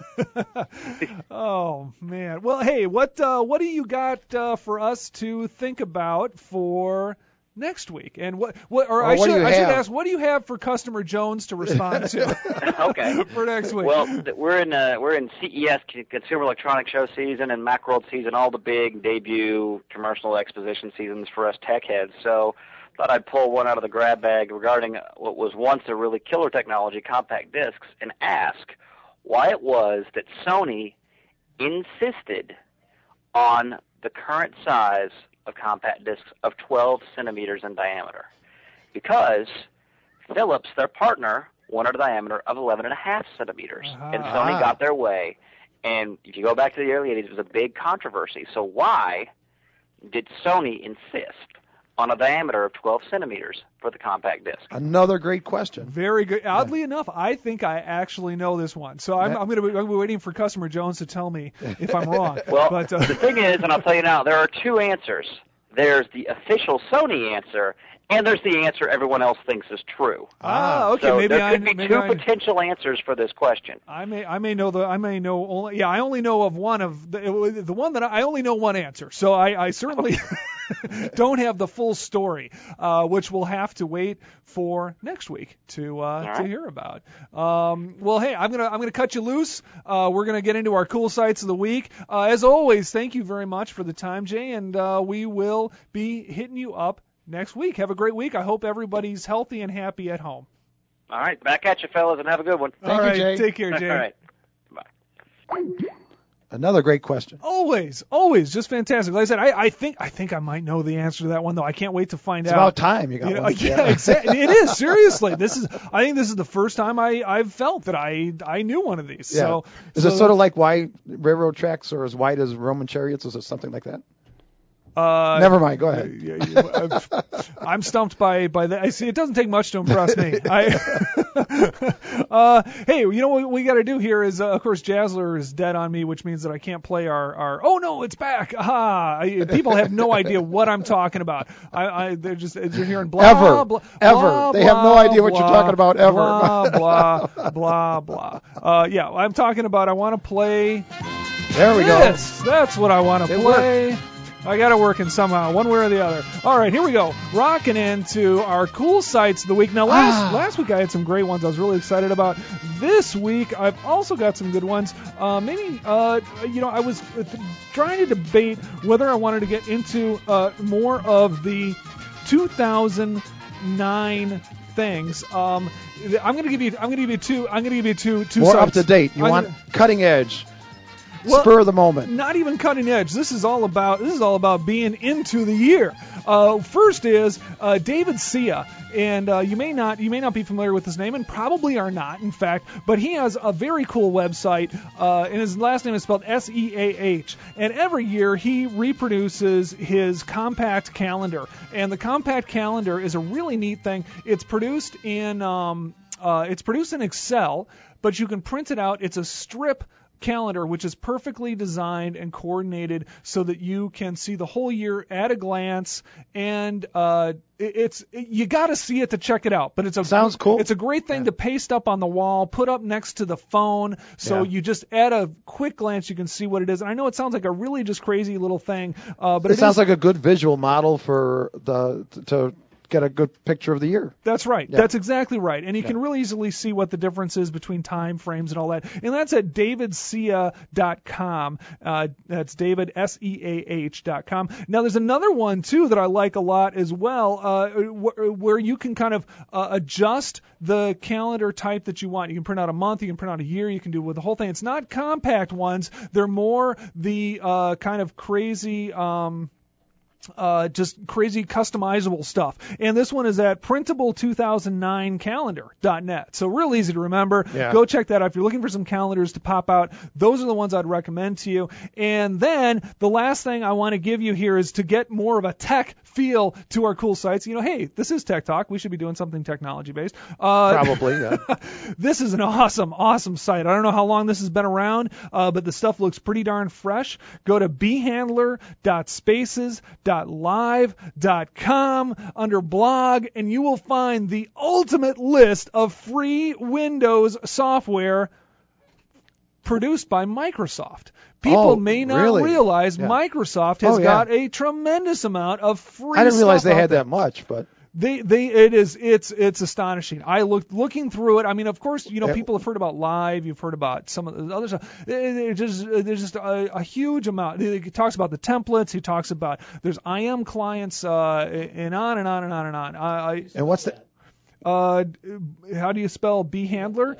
Oh man, well, hey, what do you got for us to think about for next week? And I should ask, what do you have for Customer Jones to respond to? Okay. For next week. Well, we're in CES, Consumer Electronics Show season, and Macworld season, all the big debut commercial exposition seasons for us tech heads. So thought I'd pull one out of the grab bag regarding what was once a really killer technology, compact discs, and ask why it was that Sony insisted on the current size of compact discs of 12 centimeters in diameter, because Philips, their partner, wanted a diameter of 11.5 centimeters, and Sony got their way And if you go back to the early 80s, it was a big controversy. So why did Sony insist on a diameter of 12 centimeters for the compact disc? Another great question. Very good. Oddly enough, I think I actually know this one. So I'm going to be waiting for Customer Jones to tell me if I'm wrong. Well, but, the thing is, and I'll tell you now, there are two answers. There's the official Sony answer, and there's the answer everyone else thinks is true. Okay. So maybe there could be two potential answers for this question. I may know only. Yeah, I only know of one of the one that I only know one answer. So I certainly don't have the full story, which we'll have to wait for next week to hear about. Well, hey, I'm gonna cut you loose. We're gonna get into our cool sites of the week. As always, thank you very much for the time, Jay, and we will be hitting you up next week. Have a great week. I hope everybody's healthy and happy at home. All right, back at you, fellas, and have a good one. Thank you, Jay. Take care, Jay. All right. Another great question. Always, just fantastic. Like I said, I think I might know the answer to that one, though. I can't wait to find out. It's about time you got one. Yeah, exactly. It is, seriously. I think this is the first time I've felt that I knew one of these. Yeah. So is it sort of like why railroad tracks are as wide as Roman chariots? Is it something like that? Never mind. Go ahead. I'm stumped by that. I see. It doesn't take much to impress me. Hey, you know what we got to do here is, of course, Jazzler is dead on me, which means that I can't play our. Oh no, it's back! People have no idea what I'm talking about. They're hearing blah blah. Ever. They have no idea what you're talking about ever. Blah blah blah. Yeah, I'm talking about. I want to play. There we go. That's what I want to play. I got it working somehow, one way or the other. All right, here we go. Rocking into our cool sites of the week. Now, last week I had some great ones I was really excited about. This week I've also got some good ones. I was trying to debate whether I wanted to get into more of the 2009 things. I'm going to give you two more sites. up to date. You want cutting edge. Spur of the moment. Not even cutting edge. This is all about being into the year. First is David Sia, and you may not be familiar with his name, and probably are not, in fact. But he has a very cool website, and his last name is spelled Seah. And every year he reproduces his compact calendar, and the compact calendar is a really neat thing. It's produced in Excel, but you can print it out. It's a strip calendar, which is perfectly designed and coordinated so that you can see the whole year at a glance, and you got to see it to check it out. But sounds cool. It's a great thing to paste up on the wall, put up next to the phone, so you just at a quick glance you can see what it is. And I know it sounds like a really just crazy little thing, but it sounds like a good visual model for to get a good picture of the year. That's right. Yeah. That's exactly right. And you can really easily see what the difference is between time frames and all that. And that's at davidseah.com. That's David, Seah.com. Now, there's another one, too, that I like a lot as well, where you can kind of adjust the calendar type that you want. You can print out a month, you can print out a year, you can do with the whole thing. It's not compact ones. They're more the kind of crazy... just crazy customizable stuff. And this one is at printable2009calendar.net. So real easy to remember. Yeah. Go check that out. If you're looking for some calendars to pop out, those are the ones I'd recommend to you. And then the last thing I want to give you here is to get more of a tech feel to our cool sites. You know, hey, this is Tech Talk. We should be doing something technology based. Probably, yeah. This is an awesome site. I don't know how long this has been around, but the stuff looks pretty darn fresh. Go to bhandler.spaces.live.com under blog, and you will find the ultimate list of free Windows software produced by Microsoft. People may not realize Microsoft has got a tremendous amount of free stuff. I didn't realize they had that much, but it's astonishing. I looking through it. I mean, of course, people have heard about Live. You've heard about some of the other stuff. There's just a huge amount. He talks about the templates. He talks about there's IM clients, and on and on and on and on. And what's that? How do you spell bhandler?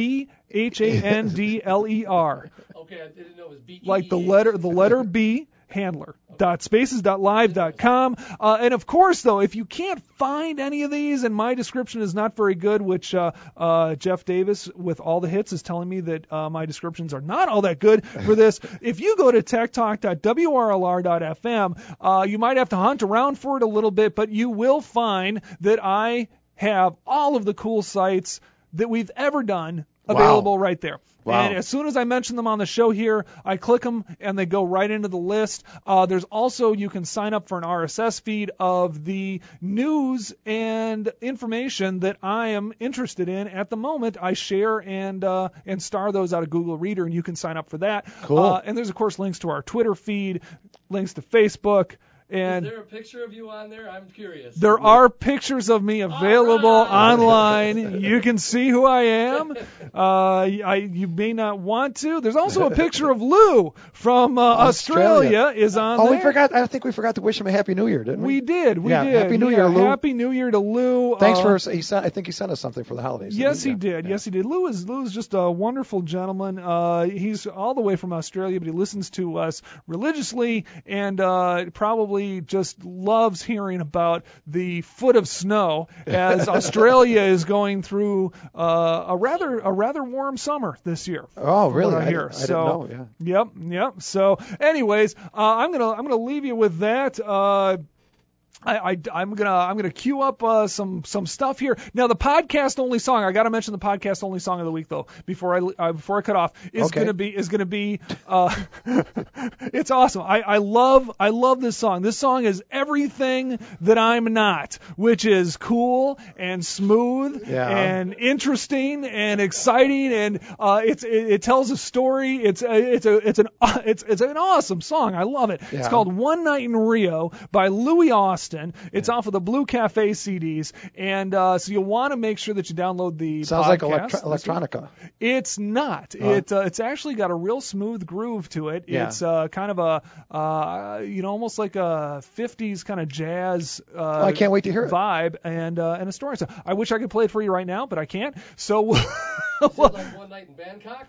BHANDLER. Okay, I didn't know it was B. Like the letter B. handler.spaces.live.com. And of course, though, if you can't find any of these and my description is not very good, which Jeff Davis with All the Hits is telling me that my descriptions are not all that good for this, if you go to techtalk.wrlr.fm, you might have to hunt around for it a little bit, but you will find that I have all of the cool sites that we've ever done available right there. Wow. And as soon as I mention them on the show here, I click them and they go right into the list. There's also, you can sign up for an RSS feed of the news and information that I am interested in at the moment. I share and star those out of Google Reader, and you can sign up for that. Cool. And there's, of course, links to our Twitter feed, links to Facebook. And is there a picture of you on there? I'm curious. There are pictures of me available online. You can see who I am. You may not want to. There's also a picture of Lou from Australia is on there. We forgot. I think we forgot to wish him a Happy New Year, didn't we? We did. Happy New Year, Lou. Happy New Year to Lou. Thanks I think he sent us something for the holidays. Yes, he did. Yes, he did. Lou is just a wonderful gentleman. He's all the way from Australia, but he listens to us religiously and probably just loves hearing about the foot of snow as Australia is going through a rather warm summer this year. Oh, really? I hear. I didn't know. Yeah. Yep. So, anyways, I'm gonna leave you with that. I'm gonna queue up some stuff here. Now the podcast only song, I gotta mention the podcast only song of the week though before I cut off is gonna be it's awesome. I love this song. This song is everything that I'm not, which is cool and smooth and interesting and exciting, and it tells a story. It's an awesome song. I love it. Yeah. It's called One Night in Rio by Louis Austin. It's off of the Blue Cafe CDs, and so you'll want to make sure that you download the Sounds podcast. like electronica. It's not. It's actually got a real smooth groove to it. Yeah. It's kind of a almost like a 50s kind of jazz I can't wait to hear it. Vibe and a story. So I wish I could play it for you right now, but I can't. So is it like One Night in Bangkok?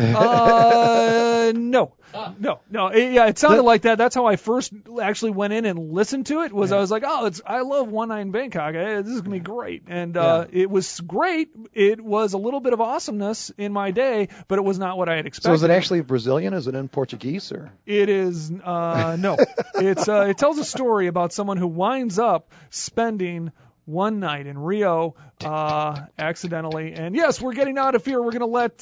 No. It sounded like that. That's how I first actually went in and listened to it. I was like, I love One Night in Bangkok. This is gonna be great, and it was great. It was a little bit of awesomeness in my day, but it was not what I had expected. So is it actually Brazilian? Is it in Portuguese or? It is no. It tells a story about someone who winds up spending one night in Rio accidentally. And yes, we're getting out of here. We're going to let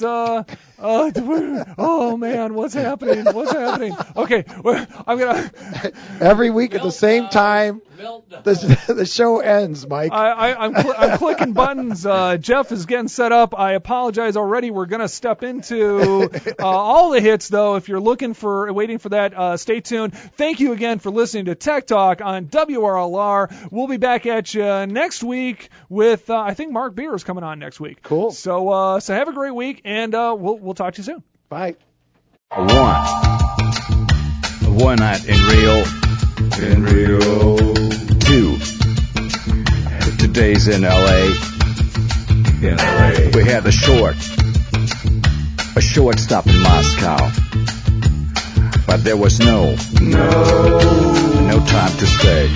oh man, what's happening? Okay, I'm going to every week at the same time the show ends, Mike. I'm clicking buttons. Jeff is getting set up. I apologize already. We're going to step into all the hits though. If you're waiting for that, stay tuned. Thank you again for listening to Tech Talk on WRLR. We'll be back at you next week with I think Mark Beer is coming on next week. Cool. So have a great week, and we'll talk to you soon. Bye. One night in Rio. 2. Today's in LA. We had a short stop in Moscow, but there was no time to stay.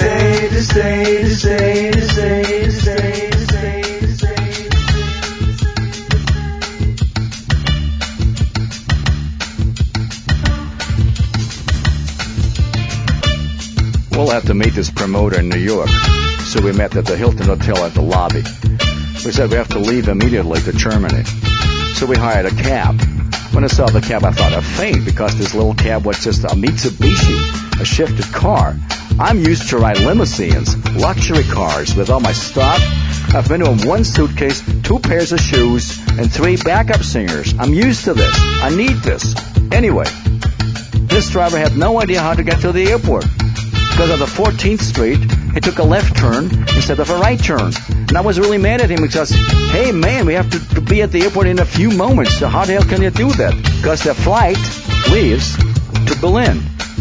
We'll have to meet this promoter in New York, so we met at the Hilton Hotel at the lobby. We said we have to leave immediately to Germany, so we hired a cab. When I saw the cab, I thought I'd faint because this little cab was just a Mitsubishi, a shifted car. I'm used to ride limousines, luxury cars with all my stuff. I've been on 1 suitcase, 2 pairs of shoes, and 3 backup singers. I'm used to this. I need this. Anyway, this driver had no idea how to get to the airport. Because of the 14th Street, he took a left turn instead of a right turn. And I was really mad at him because, hey man, we have to be at the airport in a few moments. So how the hell can you do that? Because the flight leaves to Berlin.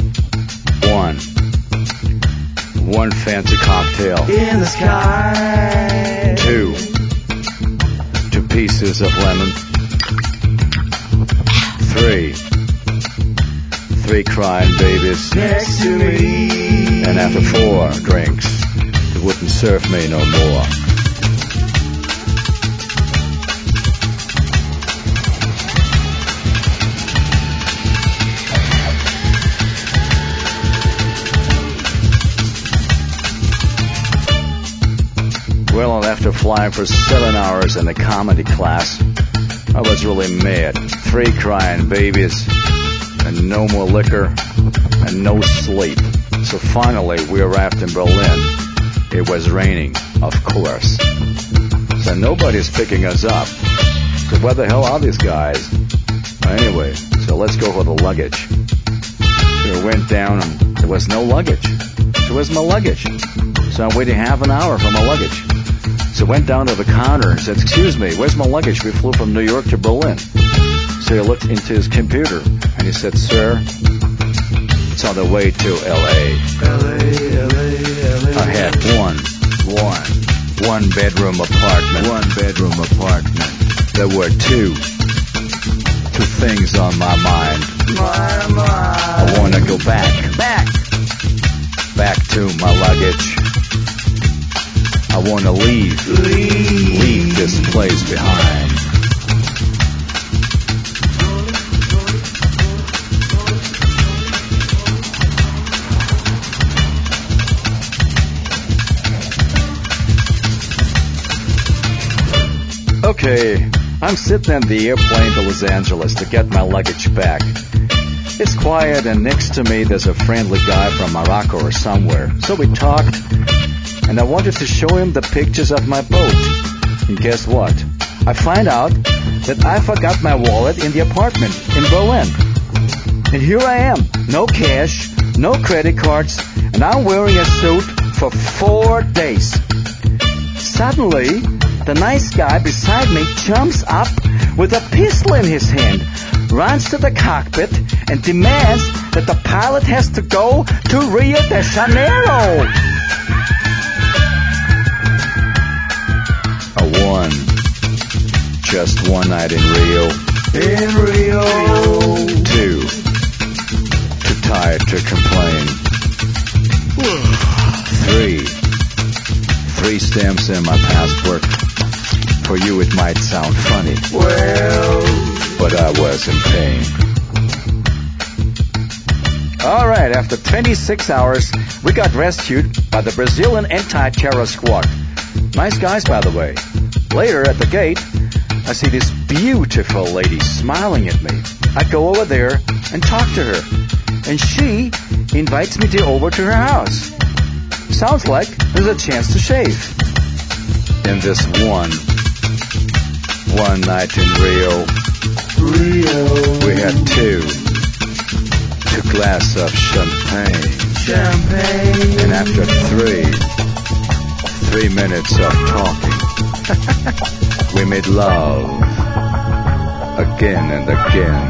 One fancy cocktail in the sky. 2 pieces of lemon. 3 3 crying babies next to me. And after 4 drinks, they wouldn't serve me no more. Well, after flying for 7 hours in the comedy class, I was really mad. 3 crying babies, and no more liquor, and no sleep. So finally, we arrived in Berlin. It was raining, of course. So nobody's picking us up. So where the hell are these guys? Anyway, so let's go for the luggage. So we went down, and there was no luggage. So where's my luggage? So I'm waiting half an hour for my luggage. So I went down to the counter and said, excuse me, where's my luggage? We flew from New York to Berlin. So he looked into his computer and he said, sir, it's on the way to L.A. I had one bedroom apartment. There were two things on my mind. I want to go back to my luggage. I want to leave this place behind. Okay, I'm sitting in the airplane to Los Angeles to get my luggage back. It's quiet, and next to me there's a friendly guy from Morocco or somewhere. So we talked, and I wanted to show him the pictures of my boat. And guess what? I find out that I forgot my wallet in the apartment in Berlin. And here I am, no cash, no credit cards, and I'm wearing a suit for 4 days. Suddenly, the nice guy beside me jumps up with a pistol in his hand, runs to the cockpit, and demands that the pilot has to go to Rio de Janeiro. I won. Just one night in Rio. 2, too tired to complain. 3 stamps in my passport. For you it might sound funny. But I was in pain. Alright, after 26 hours, we got rescued by the Brazilian anti-terror squad. Nice guys, by the way. Later, at the gate, I see this beautiful lady smiling at me. I go over there and talk to her. And she invites me over to her house. Sounds like there's a chance to shave. In this one night in Rio, we had 2 glasses of champagne. And after 3 minutes of talking, we made love again and again.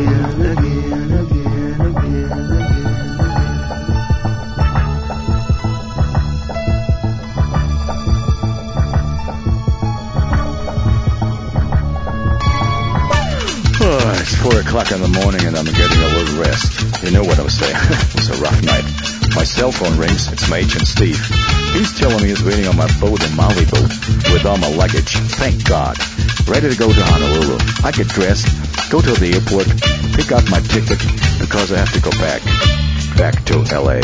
It's 4 o'clock in the morning and I'm getting a little rest. You know what I was saying. It was a rough night. My cell phone rings. It's my agent Steve. He's telling me he's waiting on my boat in Malibu with all my luggage. Thank God. Ready to go to Honolulu. I get dressed, go to the airport, pick up my ticket because I have to go back to L.A.